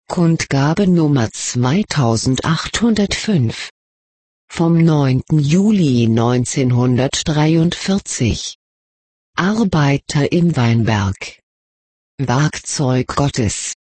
Kundgabe Nummer 2805 vom 9. Juli 1943. Arbeiter im Weinberg. Werkzeug Gottes.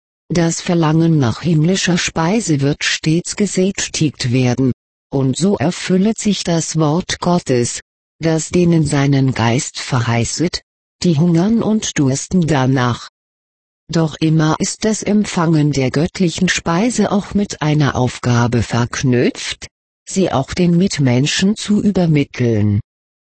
Das Verlangen nach himmlischer Speise wird stets gesättigt werden, und so erfüllet sich das Wort Gottes, das denen seinen Geist verheißet, die hungern und dursten danach. Doch immer ist das Empfangen der göttlichen Speise auch mit einer Aufgabe verknüpft, sie auch den Mitmenschen zu übermitteln.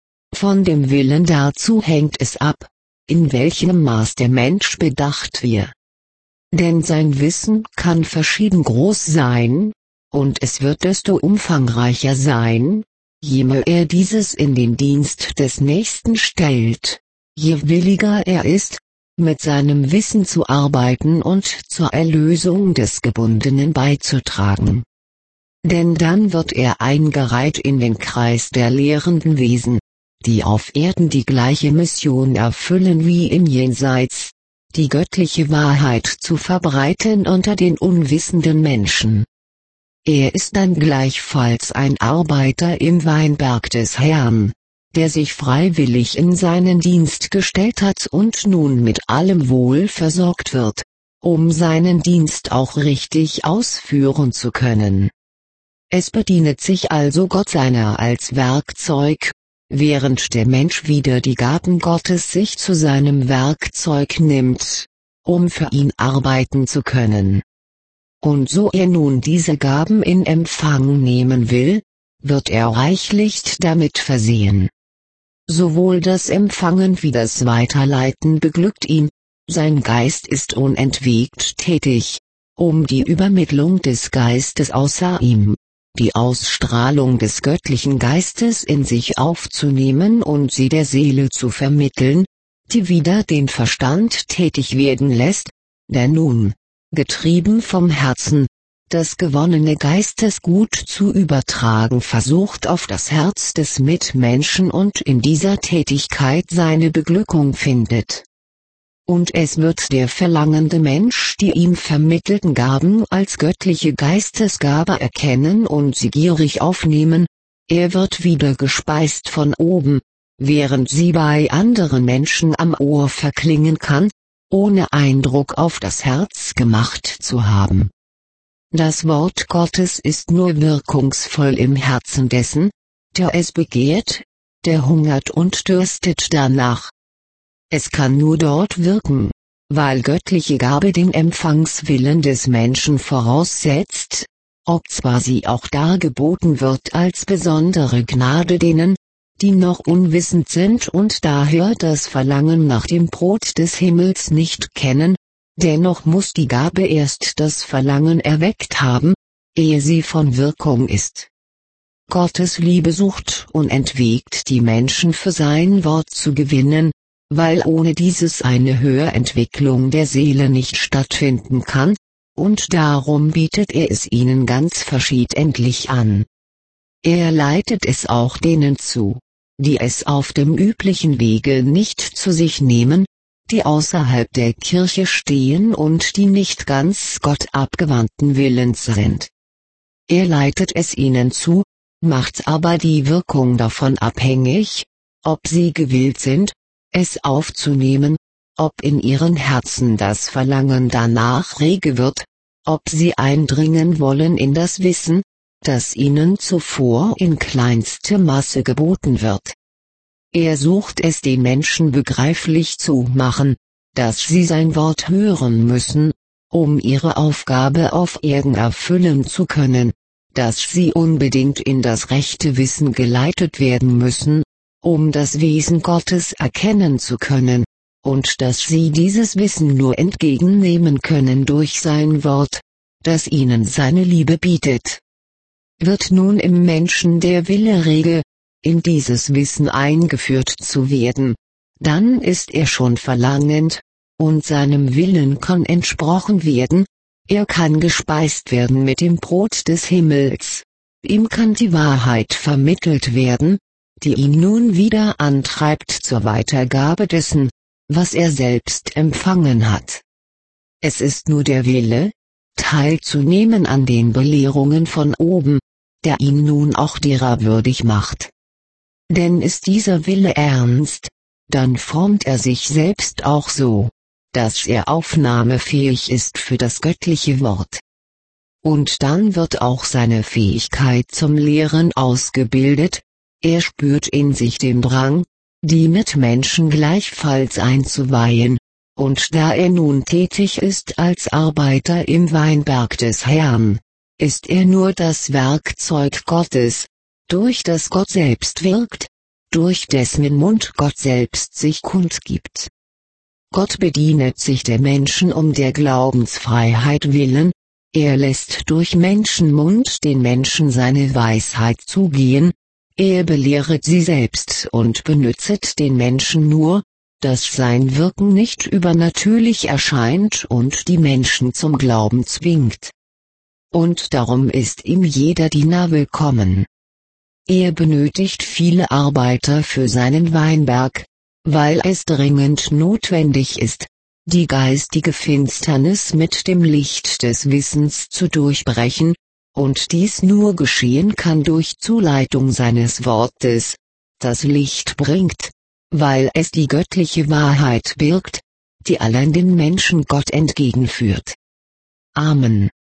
Von dem Willen dazu hängt es ab, in welchem Maß der Mensch bedacht wird. Denn sein Wissen kann verschieden groß sein, und es wird desto umfangreicher sein, je mehr er dieses in den Dienst des Nächsten stellt, je williger er ist, mit seinem Wissen zu arbeiten und zur Erlösung des Gebundenen beizutragen. Denn dann wird er eingereiht in den Kreis der lehrenden Wesen, die auf Erden die gleiche Mission erfüllen wie im Jenseits, die göttliche Wahrheit zu verbreiten unter den unwissenden Menschen. Er ist dann gleichfalls ein Arbeiter im Weinberg des Herrn, der sich freiwillig in seinen Dienst gestellt hat und nun mit allem Wohl versorgt wird, um seinen Dienst auch richtig ausführen zu können. Es bedient sich also Gott seiner als Werkzeug, während der Mensch wieder die Gaben Gottes sich zu seinem Werkzeug nimmt, um für ihn arbeiten zu können. Und so er nun diese Gaben in Empfang nehmen will, wird er reichlich damit versehen. Sowohl das Empfangen wie das Weiterleiten beglückt ihn, sein Geist ist unentwegt tätig, um die Übermittlung des Geistes außer ihm, die Ausstrahlung des göttlichen Geistes in sich aufzunehmen und sie der Seele zu vermitteln, die wieder den Verstand tätig werden lässt, der nun, getrieben vom Herzen, das gewonnene Geistesgut zu übertragen versucht auf das Herz des Mitmenschen und in dieser Tätigkeit seine Beglückung findet. Und es wird der verlangende Mensch die ihm vermittelten Gaben als göttliche Geistesgabe erkennen und sie gierig aufnehmen, er wird wieder gespeist von oben, während sie bei anderen Menschen am Ohr verklingen kann, ohne Eindruck auf das Herz gemacht zu haben. Das Wort Gottes ist nur wirkungsvoll im Herzen dessen, der es begehrt, der hungert und dürstet danach. Es kann nur dort wirken, weil göttliche Gabe den Empfangswillen des Menschen voraussetzt, ob zwar sie auch dargeboten wird als besondere Gnade denen, die noch unwissend sind und daher das Verlangen nach dem Brot des Himmels nicht kennen. Dennoch muss die Gabe erst das Verlangen erweckt haben, ehe sie von Wirkung ist. Gottes Liebe sucht unentwegt die Menschen für sein Wort zu gewinnen, weil ohne dieses eine Höherentwicklung der Seele nicht stattfinden kann, und darum bietet er es ihnen ganz verschiedentlich an. Er leitet es auch denen zu, die es auf dem üblichen Wege nicht zu sich nehmen, die außerhalb der Kirche stehen und die nicht ganz Gott abgewandten Willens sind. Er leitet es ihnen zu, macht aber die Wirkung davon abhängig, ob sie gewillt sind, es aufzunehmen, ob in ihren Herzen das Verlangen danach rege wird, ob sie eindringen wollen in das Wissen, das ihnen zuvor in kleinste Masse geboten wird. Er sucht es den Menschen begreiflich zu machen, dass sie sein Wort hören müssen, um ihre Aufgabe auf Erden erfüllen zu können, dass sie unbedingt in das rechte Wissen geleitet werden müssen, um das Wesen Gottes erkennen zu können, und dass sie dieses Wissen nur entgegennehmen können durch sein Wort, das ihnen seine Liebe bietet. Wird nun im Menschen der Wille rege, in dieses Wissen eingeführt zu werden, dann ist er schon verlangend, und seinem Willen kann entsprochen werden, er kann gespeist werden mit dem Brot des Himmels, ihm kann die Wahrheit vermittelt werden, die ihn nun wieder antreibt zur Weitergabe dessen, was er selbst empfangen hat. Es ist nur der Wille, teilzunehmen an den Belehrungen von oben, der ihn nun auch derer würdig macht. Denn ist dieser Wille ernst, dann formt er sich selbst auch so, dass er aufnahmefähig ist für das göttliche Wort. Und dann wird auch seine Fähigkeit zum Lehren ausgebildet, er spürt in sich den Drang, die Mitmenschen gleichfalls einzuweihen, und da er nun tätig ist als Arbeiter im Weinberg des Herrn, ist er nur das Werkzeug Gottes, durch das Gott selbst wirkt, durch dessen Mund Gott selbst sich kundgibt. Gott bedienet sich der Menschen um der Glaubensfreiheit willen, er lässt durch Menschenmund den Menschen seine Weisheit zugehen, er belehret sie selbst und benützet den Menschen nur, dass sein Wirken nicht übernatürlich erscheint und die Menschen zum Glauben zwingt. Und darum ist ihm jeder Diener willkommen. Er benötigt viele Arbeiter für seinen Weinberg, weil es dringend notwendig ist, die geistige Finsternis mit dem Licht des Wissens zu durchbrechen, und dies nur geschehen kann durch Zuleitung seines Wortes, das Licht bringt, weil es die göttliche Wahrheit birgt, die allen den Menschen Gott entgegenführt. Amen.